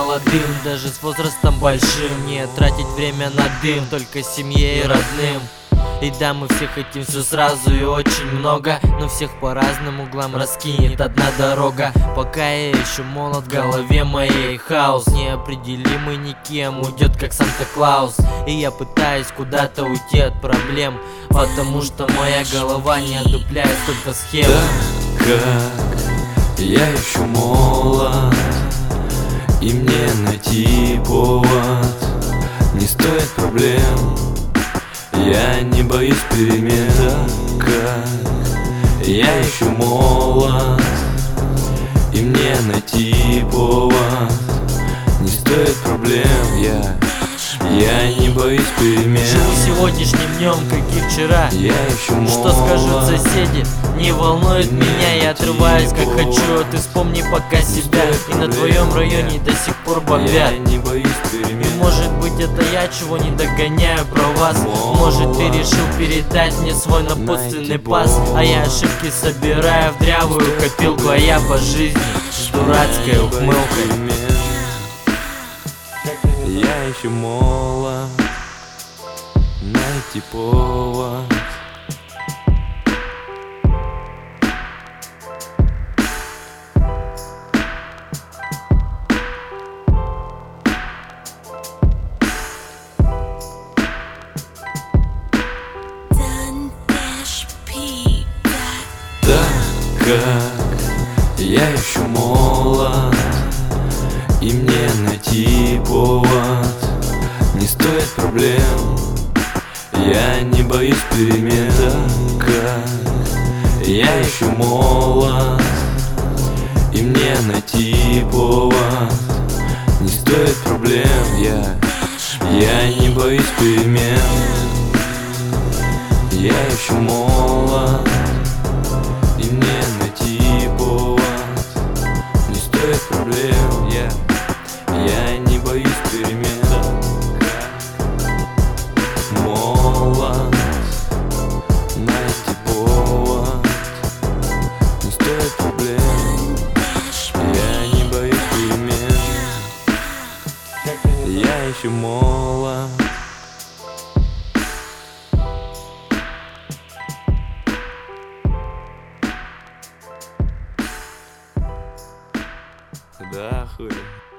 молодым, даже с возрастом большим. Не тратить время на дым, только семье и родным. И да, мы все хотим все сразу и очень много, но всех по разным углам раскинет одна дорога. Пока я еще молод, в голове моей хаос, неопределимый никем, уйдет как Санта-Клаус. И я пытаюсь куда-то уйти от проблем, потому что моя голова не одупляет столько схем. Так как я еще молод, и мне найти повод не стоит проблем. Я не боюсь перемен, так как я еще молод, и мне найти повод не стоит проблем. Я не боюсь перемен. Живу сегодняшним днем, как и вчера. Я еще молод. Что скажут соседи, не волнует меня. Я отрываюсь как хочу, а ты вспомни пока себя. И на твоем районе до сих пор бомбят. Я не боюсь перемен. И может быть это я чего не догоняю про вас. Может ты решил передать мне свой напутственный пас, а я ошибки собираю в дрявую копилку, а я по жизни с дурацкой ухмылкой. Я еще молод, найти повод. Так как я еще молод, и мне найти повод не стоит проблем. Я не боюсь перемен, так как я еще молод, и мне найти повод не стоит проблем. Я не боюсь перемен. Я еще молод, и мне найти повод не стоит проблем. Я не боюсь перемен, молод, найти повод не стоит проблем. Я не боюсь перемен. Я еще молод. Да, хуй.